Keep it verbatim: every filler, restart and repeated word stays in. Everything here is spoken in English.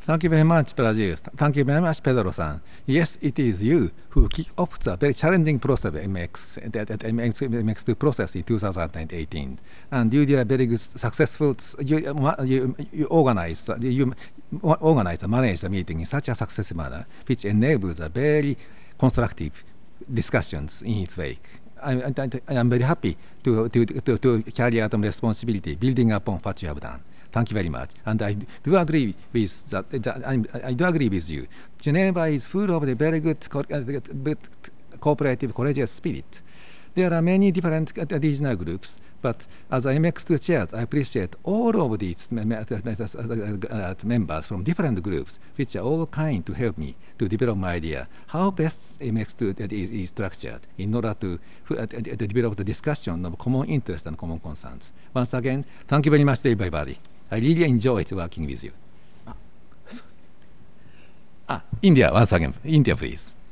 Thank you very much, Brazil. Thank you very much, Pedro-san. Yes, it is you who kicked off the very challenging process of M X, that, that M X two process in two thousand eighteen. And you did a very good, successful, you, you, you organized, you organized and managed the meeting in such a successful manner, which enables a very constructive discussions in its wake. I, I, I am very happy to, to, to, to carry out responsibility, building upon what you have done. Thank you very much. And I do agree with that. I, I do agree with you. Geneva is full of a very good, good cooperative, collegial spirit. There are many different regional groups, but as M X two chairs, I appreciate all of these members from different groups, which are all kind to help me to develop my idea how best M X two is, is structured in order to, to develop the discussion of common interests and common concerns. Once again, thank you very much, everybody. I really enjoyed working with you. Ah, India, once again, India, please.